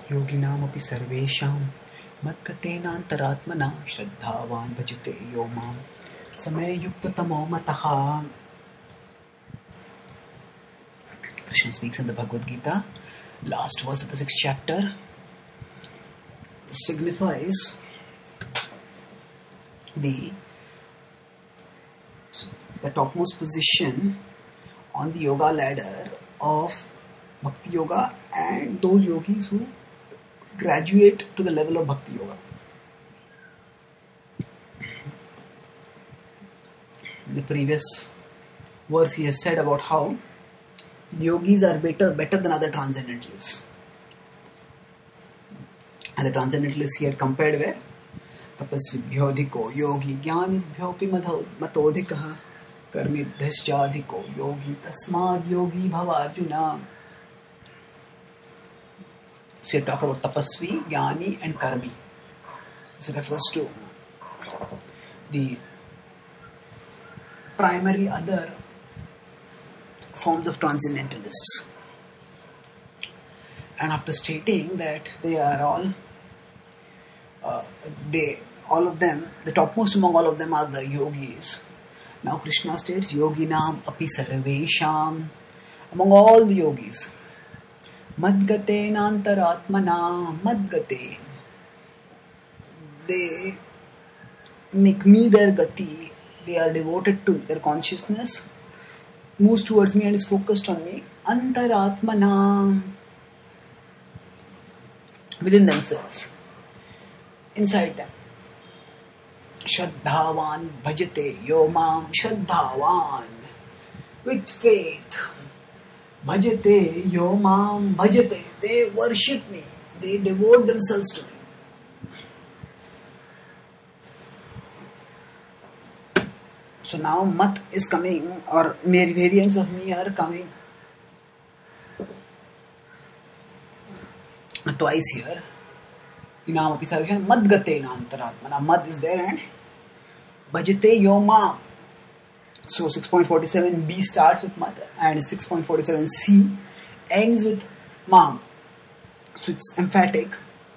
योगिनामपि सर्वेषां मद्गतेनान्तरात्मना श्रद्धावान् भजते यो मां समे युक्ततमो मतः. Krishna speaks in the Bhagavad Gita, last verse of the 6th chapter, signifies the topmost position on the yoga ladder of Bhakti Yoga and those yogis who graduate to the level of Bhakti Yoga. In the previous verse he has said about how yogis are better than other transcendentalists. And the transcendentalists he had compared where? Tapasvibhyo adhiko yogi jnanibhyopi matodhikaha karmibhyascha adhiko yogi tasmad yogi bhava Arjuna. So he talked about tapasvi, jnani and karmi. This refers to the primary other forms of transcendentalists. And after stating that they are all of them, the topmost among all of them are the yogis. Now Krishna states, yoginam api sarvesham, among all the yogis. Madgaten antaratmana, madgaten. They make me their gati. They are devoted to their consciousness, moves towards me and is focused on me. Antaratmana, within themselves, inside them. Shraddhavan bhajate yo mam, Shraddhavan, with faith. Bhajate yo mam, bhajate, they worship me, they devote themselves to me. So now mat is coming, or variants of me are coming twice here. Inam api sarvesham madgate antaratmana. Mad is there and bhajate yo mam. So 6.47b starts with mad and 6.47c ends with mam. So it's emphatic.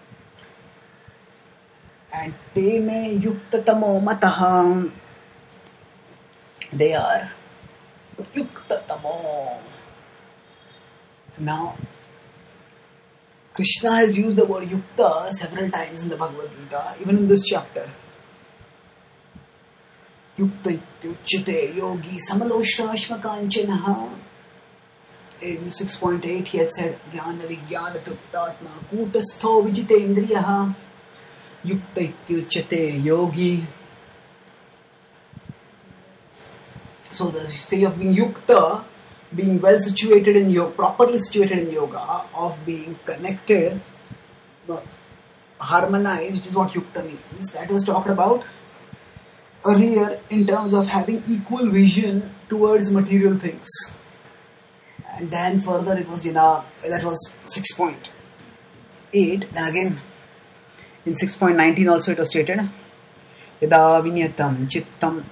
And te me yuktatamo mataham. They are yuktatamo. Now, Krishna has used the word yukta several times in the Bhagavad Gita, even in this chapter. Yukta ityuchyate yogi samaloshra kanchanaha. In 6.8 he had said jnana vijnana truptatma kutastho vijitendriyaha. Yukta ityuchyate yogi. So the state of being yukta, being well situated in yoga, properly situated in yoga, of being connected, harmonized, which is what yukta means. That was talked about earlier in terms of having equal vision towards material things. And then further it was yada, that was 6.8. Then again in 6.19 also it was stated yada vinyatam chittam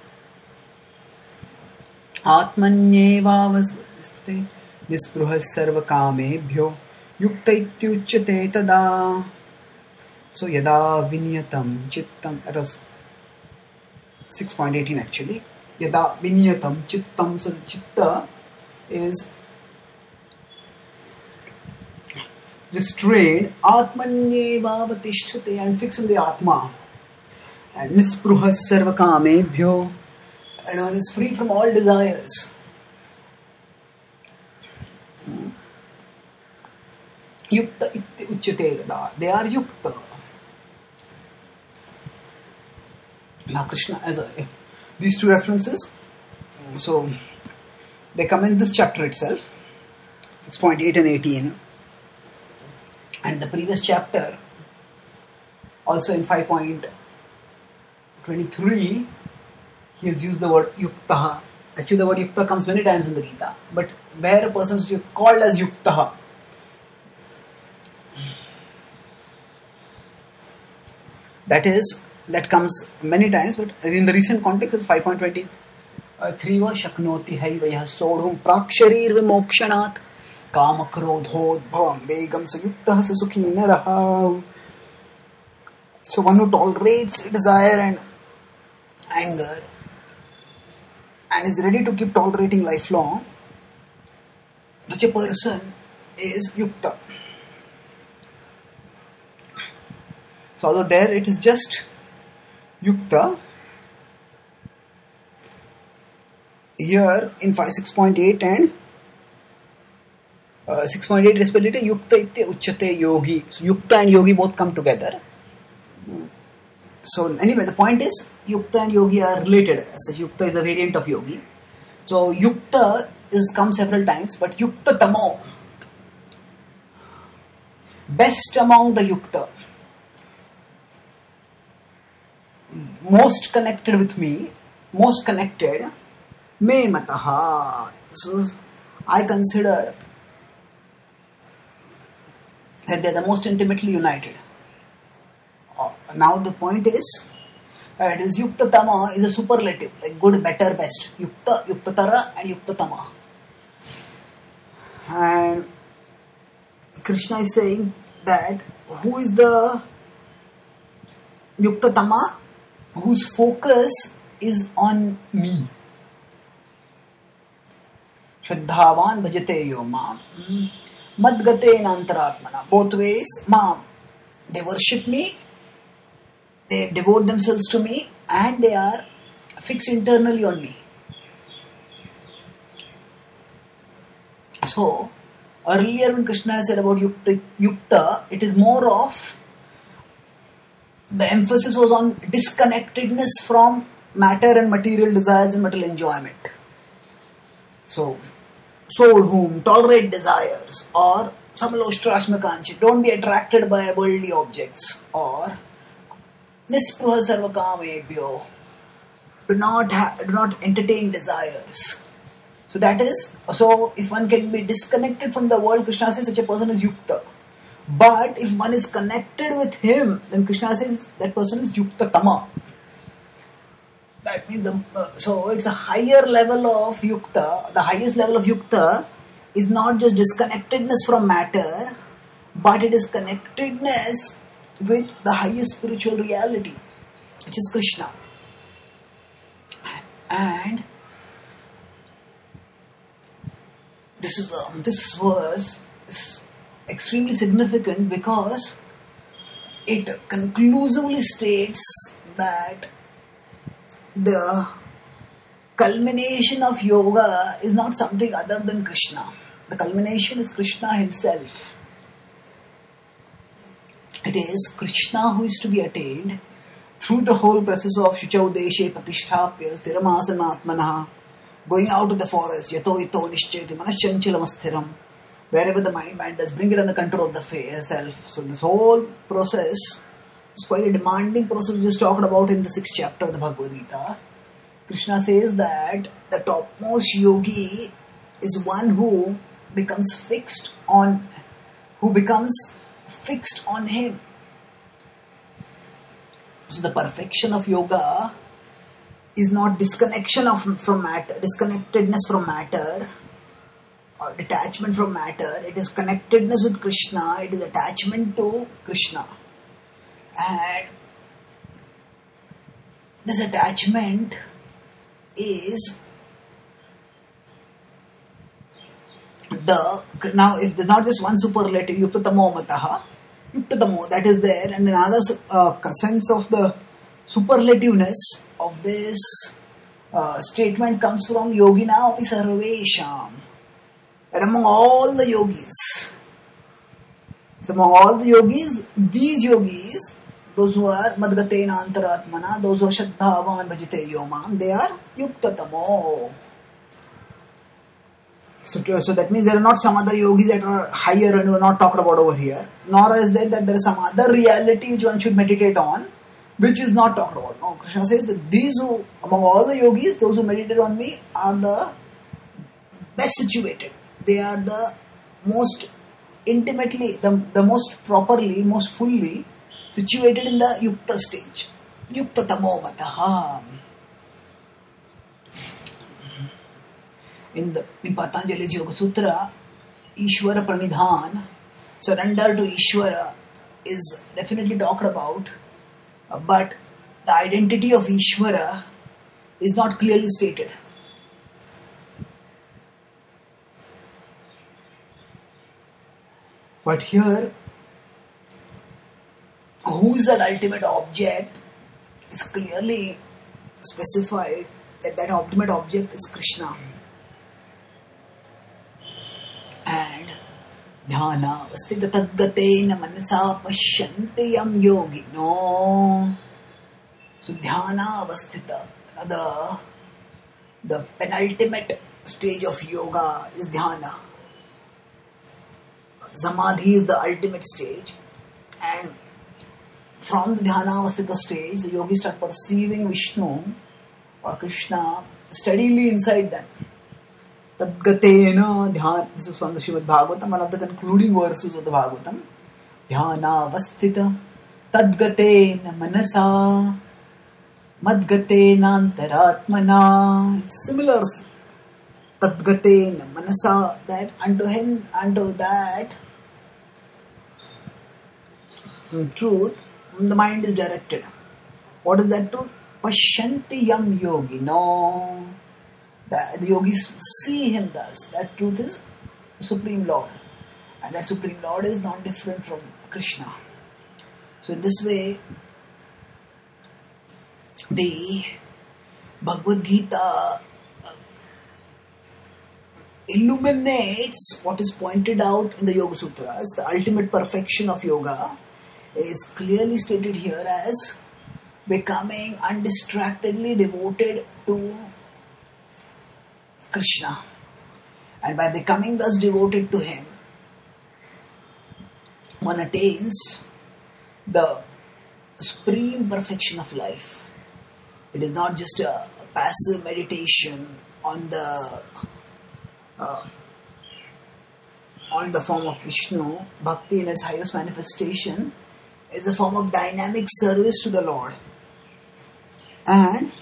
Atmanyevavasviste nispruhas sarvakamebhyo yukta ityuchyate tada. So yada vinyatam chittam, that was 6.18 actually. Yada vinyatam chittam, so the chitta is restrained. Atmanyevavatishthate, and fixed on the atma. And nispruhas sarvakamebhyo, and one is free from all desires. Yukta itti uchyate tada. They are yukta. Now Krishna, these two references, so they come in this chapter itself, 6.8 and 18. And the previous chapter, also in 5.23, he has used the word yuktaha. Actually, the word yukta comes many times in the Gita. But where a person is called as yuktaha, that comes many times. But in the recent context, it's 5.23 was shaknoti hai vayah sodhum praksharir vimokshanat Kama krodhodbhavam vegam sayuktah sa sukhi naraha. So one who tolerates desire and anger and is ready to keep tolerating lifelong, such a person is yukta. So although there it is just yukta, here in 6.8 and 6.8 respectively, yukta itya uchyate yogi. So yukta and yogi both come together. So anyway, the point is yukta and yogi are related. As such, yukta is a variant of yogi. So yukta is come several times, but yukta tamo, best among the yukta, most connected with me, most connected, me mataha. So I consider that they are the most intimately united. Now the point is that it is yukta tama is a superlative, like good, better, best. Yukta, yuktatara and yukta tama. And Krishna is saying that who is the yukta tama, whose focus is on me. Shraddhavan bhajate yo mam madgate nantaratmana. Both ways, mam. They worship me, they devote themselves to me, and they are fixed internally on me. So, earlier when Krishna said about yukta, it is more of the emphasis was on disconnectedness from matter and material desires and material enjoyment. So, soul whom tolerate desires, or samaloshrashmakanchi, don't be attracted by worldly objects, or nispruha sarvakamebhyo, do not entertain desires. So that is, so if one can be disconnected from the world, Krishna says such a person is yukta. But if one is connected with him, then Krishna says that person is yukta tama. That means so it's a higher level of yukta. The highest level of yukta is not just disconnectedness from matter, but it is connectedness with the highest spiritual reality, which is Krishna. And this verse is extremely significant because it conclusively states that the culmination of yoga is not something other than Krishna. The culmination is Krishna himself. It is Krishna who is to be attained through the whole process of Shuchaudeshe Pratisthapya Sthiramasana going out to the forest, Yato Ito Nishcheti Manaschanchalamastiram, wherever the mind wanders, bring it under control of the self. So this whole process is quite a demanding process we just talked about in the 6th chapter of the Bhagavad Gita. Krishna says that the topmost yogi is one who becomes fixed on him. So the perfection of yoga is not disconnectedness from matter or detachment from matter. It is connectedness with Krishna. It is attachment to Krishna. And this attachment is now if there's not just one superlative, yuktatamo mataha, yuktatamo, that is there, and then another sense of the superlativeness of this statement comes from yogina api sarvesham, and among all the yogis. So among all the yogis, these yogis, those who are madgatena antaratmana, those who are shraddhavan bhajite yomam, they are yuktatamo. So that means there are not some other yogis that are higher and who are not talked about over here. Nor is that there is some other reality which one should meditate on, which is not talked about. No, Krishna says that these who, among all the yogis, those who meditate on me are the best situated. They are the most intimately, the most properly, most fully situated in the yukta stage. Yukta tamo mataha. In Patanjali's Yoga Sutra, Ishvara Pranidhan, surrender to Ishvara, is definitely talked about, but the identity of Ishvara is not clearly stated. But here, who is that ultimate object is clearly specified, that ultimate object is Krishna. And dhyana vasthita tadgatena manasa pashyanti yam yogino. So dhyana vasthita, the penultimate stage of yoga is dhyana. Samadhi is the ultimate stage, and from the dhyana avasthita stage, the yogis start perceiving Vishnu or Krishna steadily inside them. Tadgatena dhyan. This is from the Srimad Bhagavatam, one of the concluding verses of the Bhagavatam. Dhyana avasthita tadgatena manasa madgatena antaratmana. It's similar. Tadgatena manasa, that unto that in truth the mind is directed. What is that truth? Pashyanti yam yogino. The yogis see him thus. That truth is the Supreme Lord. And that Supreme Lord is not different from Krishna. So in this way, the Bhagavad Gita illuminates what is pointed out in the Yoga Sutras. The ultimate perfection of yoga is clearly stated here as becoming undistractedly devoted to Krishna. And by becoming thus devoted to him, one attains the supreme perfection of life. It is not just a passive meditation on the form of Vishnu. Bhakti in its highest manifestation is a form of dynamic service to the Lord. And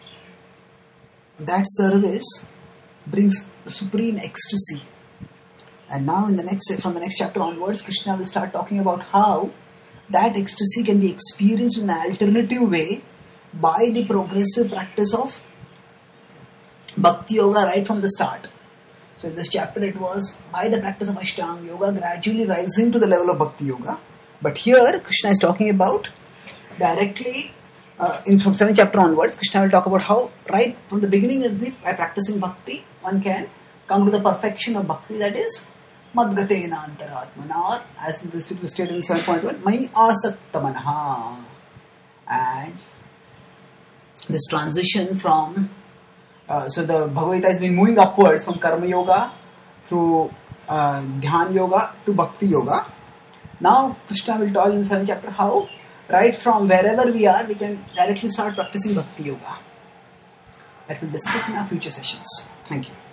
that service brings the supreme ecstasy. And now from the next chapter onwards, Krishna will start talking about how that ecstasy can be experienced in an alternative way by the progressive practice of Bhakti Yoga right from the start. So in this chapter it was by the practice of Ashtanga Yoga gradually rising to the level of Bhakti Yoga. But here Krishna is talking about directly from 7th chapter onwards, Krishna will talk about how right from the beginning by practicing Bhakti, one can come to the perfection of Bhakti, that is Madgatena Antaratmana, or as this is stated in 7.1, Mai Asakta Manaha. And this transition from so the Bhagavad Gita has been moving upwards from Karma Yoga through Dhyan Yoga to Bhakti Yoga. Now Krishna will talk in the 7th chapter how right from wherever we are, we can directly start practicing Bhakti Yoga. That we'll discuss in our future sessions. Thank you.